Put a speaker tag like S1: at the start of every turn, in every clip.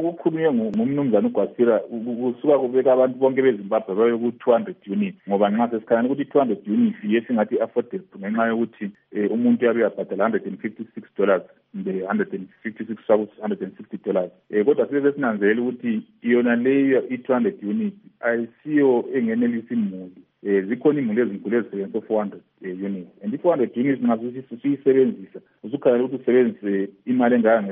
S1: kukhulunywe ngumnumzana uGwasira kusuka kubeka abantu bonke beZimbabwe baye ku-200 units ngoba nxa sesikhalani ukuthi 200 units yesingathi affordable ngenxa yokuthi umuntu yabe yabhadala $156 kumbe $160 kodwa sibe sinanzelela ukuthi yona leyo i-200 units ayisiyo engenelisa imuli. Zikhona imuli ezinkulu ezisebenzisa 400 units and i-400 units ngazuthi siyisebenzisa usukhala ukuthi usebenzise imali engaka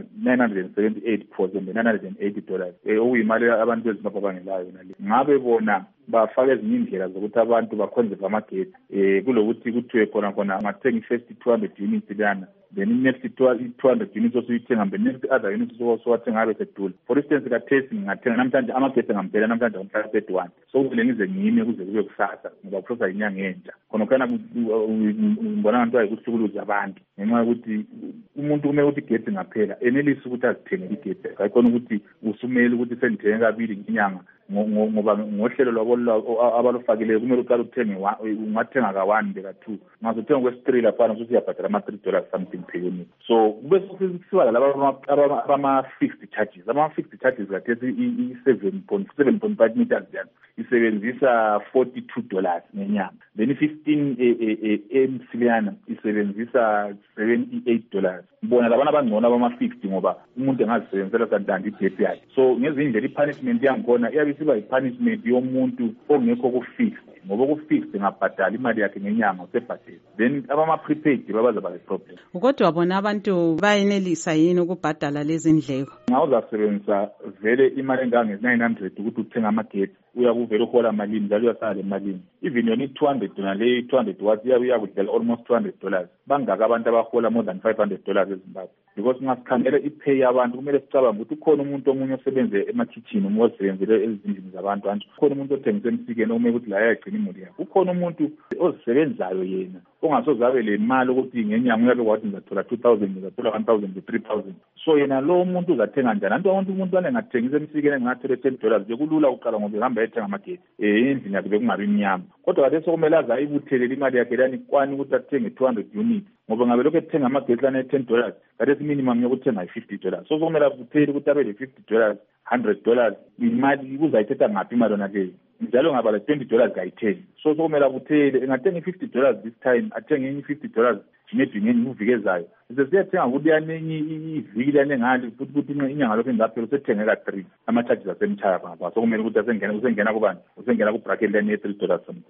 S1: $978 okuyimali abantu beZimbabwe abangelayo nale. Ngabe bona bafaka ezinye indlela zokuthi abantu bakhonzeve amagetsi kulokuthi kuthiwe khona angathenga i-first 200 units lana then next 200 units osuyithenga mbe next other units osowathenga abe sedula. For instance kathesi ngingathenga namhlanje amagetsi ngampela namhlanje ngomhla 31 so kumele ngize ngime kuze kube kusasa ngoba kuphrosa inyanga entsha khona kana ngibona abantu ayikuhlukuluza abantu ngenxa yokuthi umuntu kumele ukuthi igetsi ngaphela enelisa ukuthi azithengele igetsi ayikhona ukuthi usumele ukuthi sendithenge kabili ngenyanga ngoba ngohlelo lwabo abalufakileyo kumele uqale uthenge ungathenga ka1 beka2 ngazothenga kwesi3 lapha usiyabhadala ama$3 something per unit. So kube sikusiba laba abama-fixed charges. Ama-fixed charges kathesi i-7.5 meters yani isebenzisa $42 ngenyanga, then i-15 msiliana isebenzisa $78. Bona labana abangcono abama-fixed ngoba umuntu engazisebenzisela santandi igetsi yakhe. So ngezindlela i-punishment yangikhona iyabe siba yi-punishment yomuntu ongekho ku-fixed ngoba ku-fixed ngabhadala imali yakhe ngenyanga usebhadela, then abama-prepaid babazaba le-problem.
S2: Kodwa bona abantu bayenelisa yini ukubhadala lezi ndleko?
S1: Ngawuzasebenzisa vele imali engange-900 ukuthi uthenga amagetsi uyakuvela uhola malini njalo uyasala le malini. Even yona i-200 nale 200 watts iyakudlela almost $200. Bangaka abantu abahola more than $500 eZimbabwe because ngasikhangela i-pay yabantu kumele sicabange ukuthi ukhona umuntu omunye osebenze ema-kitchen umuntu osebenzele ezindlini zabantu anje, ukhona umuntu othengisa emsikeni okumele ukuthi la yagcina imuli yakhe, ukhona umuntu ozisebenzayo yena ongasozabe le mali ukuthi ngenyanga uyabe kwathi ngizathola 2,000 ngizathola 1,000 3,000. So yena lo muntu uzathenga njani? Antu umuntu anengathengisa emsikeni engathole $10 nje kulula uqala ngoba ehamba ethenga amagetsi endlini yakhe bekungabi mnyama. Kodwa kade sokumele aze ayibuthelele imali yakhe lani kwani ukuthi athenge 200 units ngoba ngabe lokho ethenga amagetsi lana $10 kade minimum yokuthenga $50. So sokumele avuthele ukuthi abe le $50 $100 imali uzayithetha ngaphi imali yona leyo njalo ngaba le $20 kayithengi. So sokumele avuthele engathenga $50 this time athenge enye $50 maybe ngenye uvike ezayo sesiyathenga ukuthi yanenye iviki lane ngale futhi inyanga lokho engaphela usethengeka 3 ama-charges asemtshaya ngapha. So kumele ukuthi usengena kubani usengena ku-bracket lane $3 something.